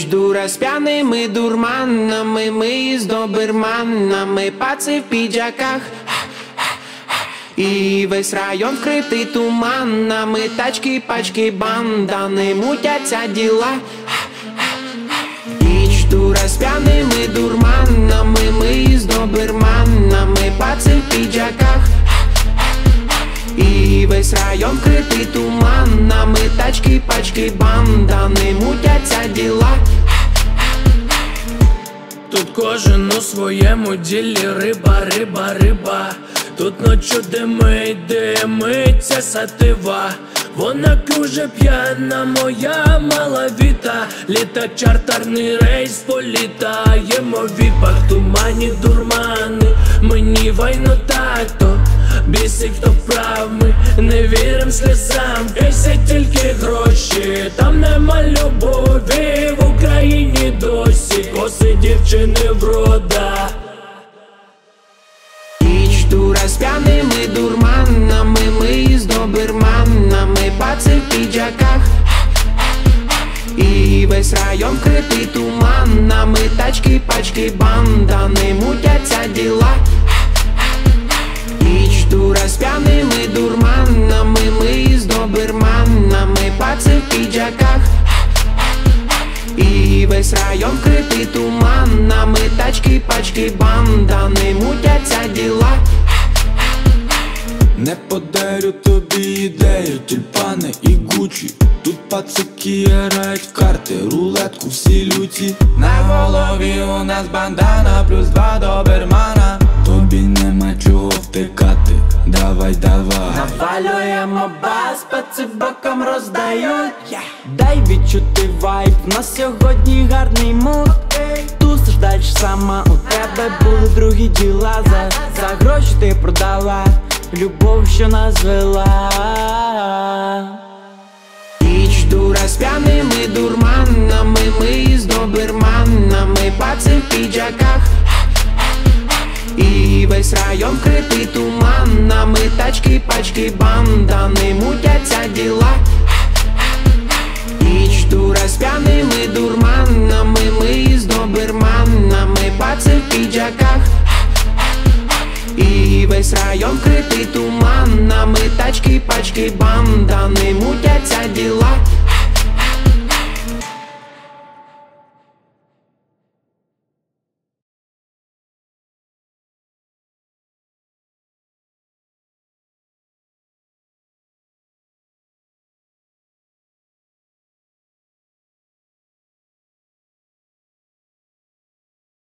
дура с пьяными дурманами, мы с доберманами, пацы в піджаках. І весь район вкритий туманами, тачки, пачки, бандани, мутяться діла. Ніч дура з п'яними дурманами, ми з доберманами, паці в піджаках. І весь район вкритий туманами, тачки, пачки, бандани, мутяться діла. Тут кожен у своєму ділі, риба, риба, риба. Тут ночу димиться сатива. Вона дуже п'яна, моя малавіта. Літа чартерний рейс, політаємо в віпах. Тумані дурмани, мені вайно тато. Бісить, хто вправ, ми не вірим сльозам. Бісять тільки гроші, там нема любові. В Україні досі коси дівчини врода. Ніч дура з п'яними дурманами, ми з доберманами, паці в піджаках. І весь район вкритий туманами, тачки, пачки, бандани, мутяться діла. Ніч дура з п'яними дурманами, ми з доберманами, паці в піджаках. І весь район вкритий туманами, тачки, пачки, бандани, мутяться діла. Не подарю тобі ідею, тюльпани і гучі. Тут пацики грають в карти, рулетку всі люті. На голові у нас бандана, плюс 2 добермана. Тобі нема чого втикати, давай, давай. Навалюємо бас, паци боком роздають. Дай відчути вайб, на сьогодні гарний муд. Тусиш дальше сама, у тебе були другі діла. За гроші ти продала любов, що нас звела. Ніч дура з п'яними дурманами, ми з доберманами, паці в піджаках. І весь район вкритий туманами, тачки, пачки, бандани, мутяться діла. Ніч дура з п'яними дурманами, ми з доберманами, паці в піджаках. І весь район вкритий туманами, тачки, пачки, бандани, мутяться діла.